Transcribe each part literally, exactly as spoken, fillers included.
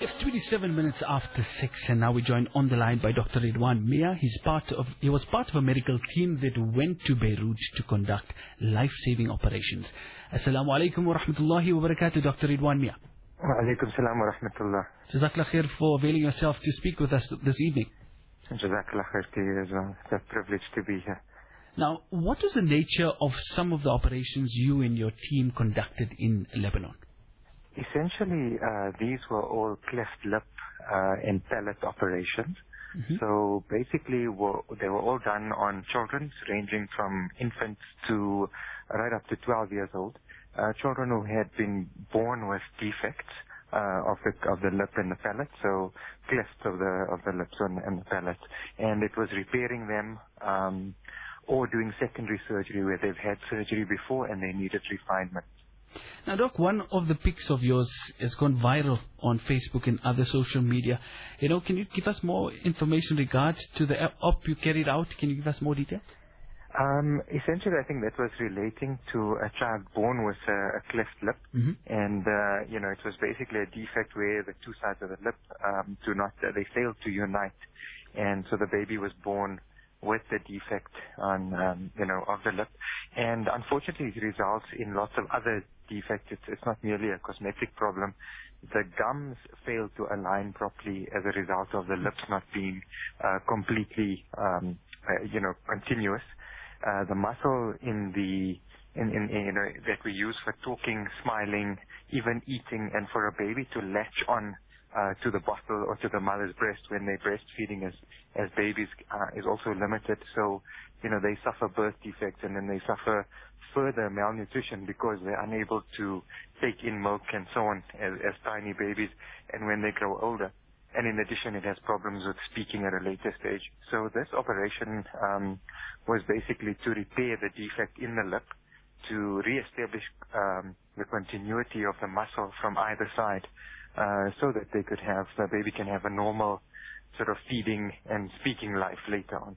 It's twenty-seven minutes after six, and now we're joined on the line by Doctor Ridwan Mia. He's part of, he was part of a medical team that went to Beirut to conduct life-saving operations. Assalamu alaikum wa rahmatullahi wa barakatuh, Doctor Ridwan Mia. Wa alaikum salam wa rahmatullah. Jazakallah khair for availing yourself to speak with us this evening. Jazakallah khair to you as well. It's a privilege to be here. Now, what is the nature of some of the operations you and your team conducted in Lebanon? Essentially, uh, these were all cleft lip uh, and palate operations. Mm-hmm. So basically, were, they were all done on children ranging from infants to right up to twelve years old. Uh, children who had been born with defects uh, of the of the lip and the palate, so clefts of the of the lips and, and the palate, and it was repairing them um, or doing secondary surgery where they've had surgery before and they needed refinement. Now, Doc, one of the pics of yours has gone viral on Facebook and other social media. You know, can you give us more information regards to the op you carried out? Can you give us more details? Um, essentially, I think that was relating to a child born with a, a cleft lip, mm-hmm. and uh, you know, it was basically a defect where the two sides of the lip um, do not, uh, they failed to unite, and so the baby was born with the defect on, um, you know, of the lip. And unfortunately, it results in lots of other defects. It's, it's not merely a cosmetic problem. The gums fail to align properly as a result of the lips not being uh, completely, um, uh, you know, continuous. Uh, the muscle in the, in, in, in, you know, that we use for talking, smiling, even eating, and for a baby to latch on Uh, to the bottle or to the mother's breast when they're breastfeeding as, as babies uh, is also limited. So, you know, they suffer birth defects and then they suffer further malnutrition because they're unable to take in milk and so on as, as tiny babies and when they grow older. And in addition, it has problems with speaking at a later stage. So this operation um, was basically to repair the defect in the lip, to reestablish um, the continuity of the muscle from either side, Uh, so that they could have, the baby can have a normal sort of feeding and speaking life later on.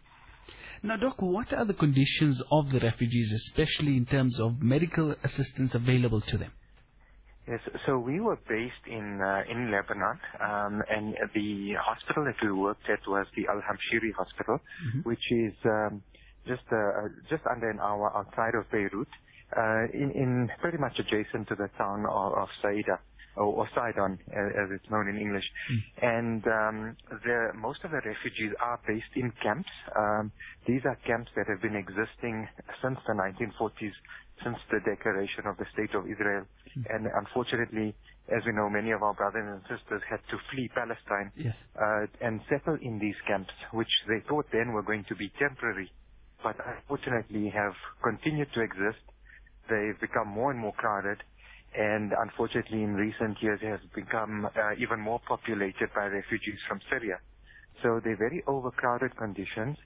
Now, Doc, what are the conditions of the refugees, especially in terms of medical assistance available to them? Yes, so we were based in uh, in Lebanon, um, and the hospital that we worked at was the Al-Hamshiri Hospital, mm-hmm. which is um, just uh, just under an hour outside of Beirut, uh, in, in pretty much adjacent to the town of, of Saida. Or, or Sidon, as it's known in English. Mm. And um, the, most of the refugees are based in camps. Um, these are camps that have been existing since the nineteen forties, since the declaration of the State of Israel. Mm. And unfortunately, as we know, many of our brothers and sisters had to flee Palestine yes. uh, and settle in these camps, which they thought then were going to be temporary, but unfortunately have continued to exist. They've become more and more crowded, and unfortunately in recent years has become uh, even more populated by refugees from Syria. So they're very overcrowded conditions.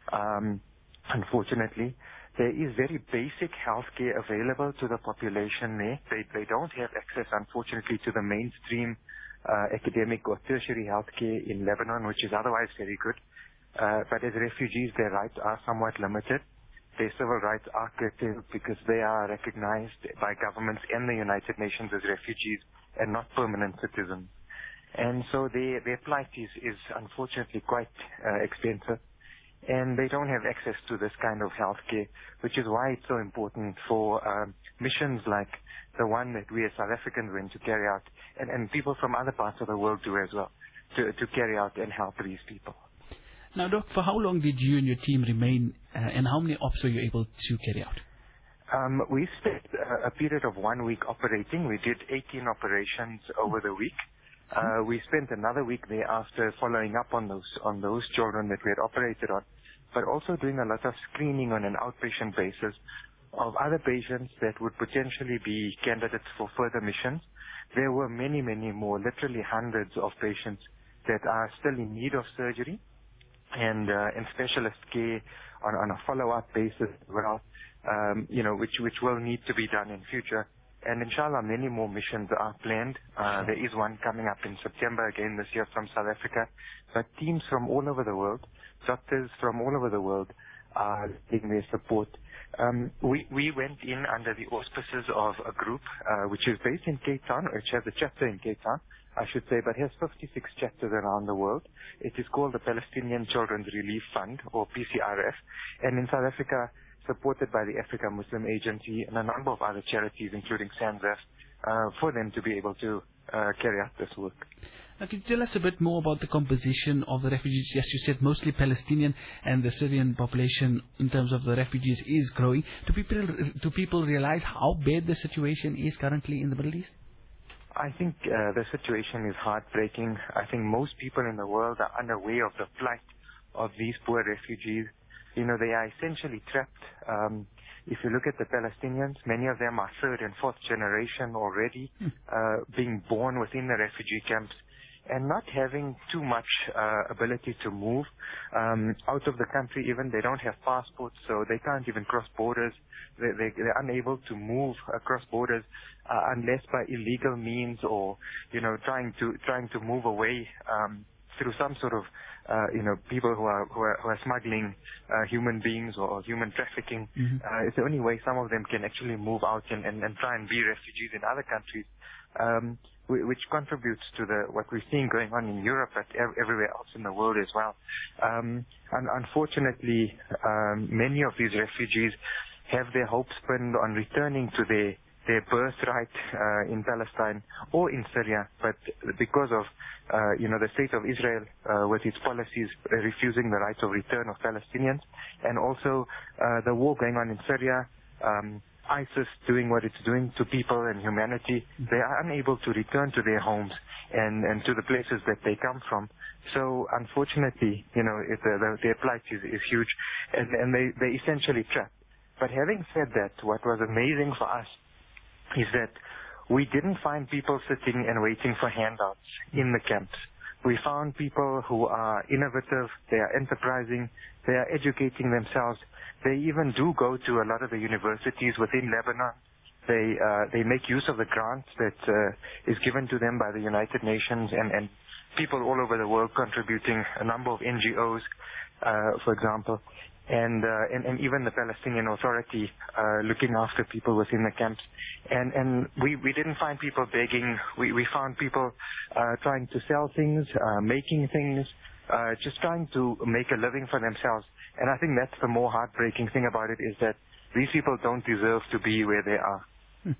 Um, unfortunately, there is very basic healthcare available to the population there. They, they don't have access, unfortunately, to the mainstream uh, academic or tertiary healthcare in Lebanon, which is otherwise very good. Uh, but as refugees, their rights are somewhat limited. Their civil rights are curtailed because they are recognized by governments and the United Nations as refugees and not permanent citizens. And so their, their plight is, is unfortunately quite uh, expensive. And they don't have access to this kind of healthcare, which is why it's so important for um, missions like the one that we as South Africans went to carry out, and, and people from other parts of the world do as well, to, to carry out and help these people. Now, Doc, for how long did you and your team remain, uh, and how many ops were you able to carry out? Um, we spent uh, a period of one week operating. We did eighteen operations over the week. Uh, we spent another week thereafter following up on those on those children that we had operated on, but also doing a lot of screening on an outpatient basis of other patients that would potentially be candidates for further missions. There were many, many more, literally hundreds of patients that are still in need of surgery and uh, in specialist care on, on a follow-up basis as well, um, you know, which, which will need to be done in future. And inshallah, many more missions are planned. Uh, there is one coming up in September again this year from South Africa. But teams from all over the world, doctors from all over the world are giving their support. Um, we, we went in under the auspices of a group, uh, which is based in Cape Town, which has a chapter in Cape Town, I should say, but has fifty-six chapters around the world. It is called the Palestinian Children's Relief Fund, or P C R F, and in South Africa, supported by the Africa Muslim Agency and a number of other charities, including SANZAF, uh, for them to be able to uh, carry out this work. Now, can you tell us a bit more about the composition of the refugees? Yes, you said mostly Palestinian, and the Syrian population in terms of the refugees is growing. Do people, do people realize how bad the situation is currently in the Middle East? I think uh, the situation is heartbreaking. I think most people in the world are unaware of the plight of these poor refugees. You know, they are essentially trapped. Um, if you look at the Palestinians, many of them are third and fourth generation already, uh, being born within the refugee camps and not having too much uh, ability to move um, out of the country. Even they don't have passports, so they can't even cross borders. They, they, they're unable to move across borders uh, unless by illegal means, or you know, trying to trying to move away um, through some sort of uh, you know, people who are who are, who are smuggling uh, human beings or human trafficking. Mm-hmm. Uh, it's the only way some of them can actually move out and, and, and try and be refugees in other countries. Um, which contributes to the what we're seeing going on in Europe, but ev- everywhere else in the world as well. Um, and unfortunately, um, many of these refugees have their hopes pinned on returning to their their birthright uh, in Palestine or in Syria, but because of uh, you know, the state of Israel uh, with its policies uh, refusing the right of return of Palestinians, and also uh, the war going on in Syria. Um, ISIS doing what it's doing to people and humanity, they are unable to return to their homes and, and to the places that they come from. So unfortunately, you know, it, uh, the, their plight is, is huge, and, and they, they essentially trapped. But having said that, what was amazing for us is that we didn't find people sitting and waiting for handouts in the camps. We found people who are innovative, they are enterprising, they are educating themselves. They even do go to a lot of the universities within Lebanon. They uh, they make use of the grants that uh, is given to them by the United Nations, and, and people all over the world contributing, a number of N G Os, uh, for example, and, uh, and and even the Palestinian Authority uh, looking after people within the camps. And and we, we didn't find people begging. We, we found people uh, trying to sell things, uh, making things, uh, just trying to make a living for themselves. And I think that's the more heartbreaking thing about it, is that these people don't deserve to be where they are. Hmm.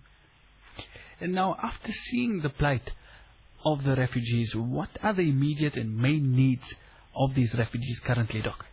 And now, after seeing the plight of the refugees, what are the immediate and main needs of these refugees currently, Doc?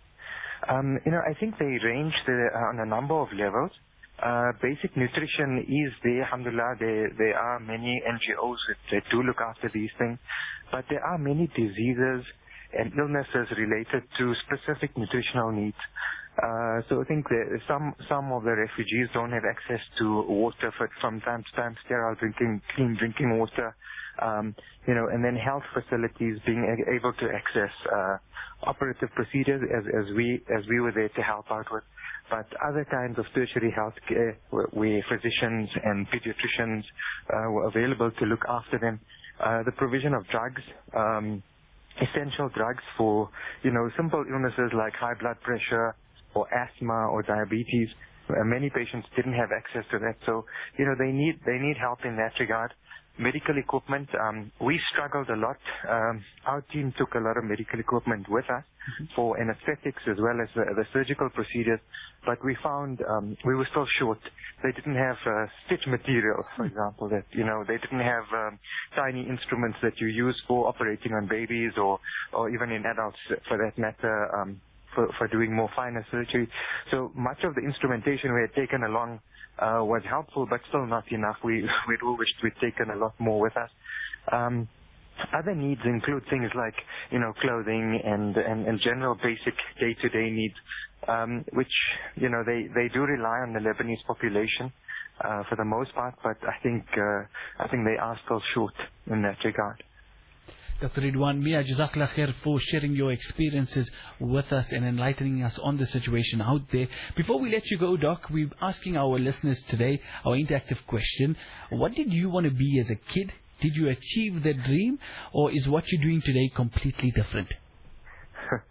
Um, you know, I think they range the, uh, on a number of levels. Uh, basic nutrition is there, alhamdulillah. There, there are many N G Os that, that do look after these things, but there are many diseases and illnesses related to specific nutritional needs. Uh, so I think that some some of the refugees don't have access to water for, from time to time, sterile drinking, clean drinking water, um, you know, and then health facilities being a- able to access uh, operative procedures as, as we as we were there to help out with. But other kinds of tertiary health care where, where physicians and pediatricians uh, were available to look after them. Uh, the provision of drugs. Um, essential drugs for, you know, simple illnesses like high blood pressure or asthma or diabetes. Uh, many patients didn't have access to that, so, you know, they need they need help in that regard. Medical equipment, um, we struggled a lot. Um, our team took a lot of medical equipment with us mm-hmm. for anesthetics as well as the, the surgical procedures, but we found um, we were still short. They didn't have uh, stitch material, for example, that, you know, they didn't have um, tiny instruments that you use for operating on babies or, or even in adults, for that matter, um, for, for doing more finer surgery. So much of the instrumentation we had taken along uh, was helpful, but still not enough. We, we'd all wished we'd taken a lot more with us. Um, Other needs include things like, you know, clothing and, and, and general basic day-to-day needs, um, which, you know, they, they do rely on the Lebanese population uh, for the most part, but I think uh, I think they are still short in that regard. Doctor Ridwan Mia, Jazakallah khair for sharing your experiences with us and enlightening us on the situation out there. Before we let you go, Doc, we're asking our listeners today, our interactive question, what did you want to be as a kid? Did you achieve that dream, or is what you're doing today completely different?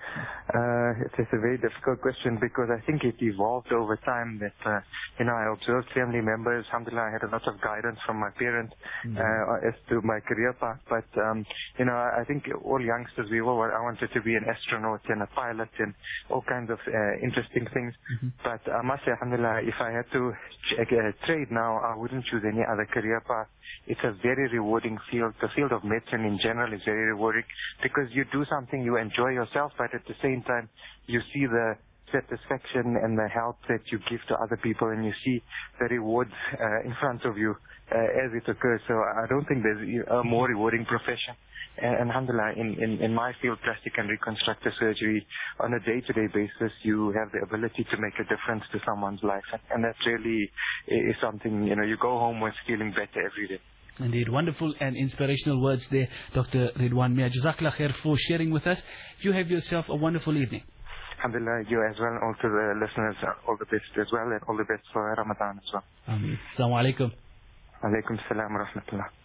Uh, it is a very difficult question because I think it evolved over time that, uh, you know, I observed family members. Alhamdulillah, I had a lot of guidance from my parents mm-hmm. uh, as to my career path. But, um, you know, I think all youngsters, we all, I wanted to be an astronaut and a pilot and all kinds of uh, interesting things. Mm-hmm. But I must say, alhamdulillah, if I had to ch- uh, trade now, I wouldn't choose any other career path. It's a very rewarding field. The field of medicine in general is very rewarding because you do something, you enjoy yourself, but at the same time, you see the satisfaction and the help that you give to other people, and you see the rewards uh, in front of you uh, as it occurs. So I don't think there's a more rewarding profession. And alhamdulillah, in, in, in my field, plastic and reconstructive surgery, on a day-to-day basis, you have the ability to make a difference to someone's life. And that really is something, you know, you go home with feeling better every day. Indeed, wonderful and inspirational words there, Doctor Ridwan Mia. Jazakallah khair for sharing with us. You have yourself a wonderful evening. Alhamdulillah, you as well, all to the listeners, all the best as well, and all the best for Ramadan as well. Ameen. Assalamu alaikum. Alaikum salam wa rahmatullah.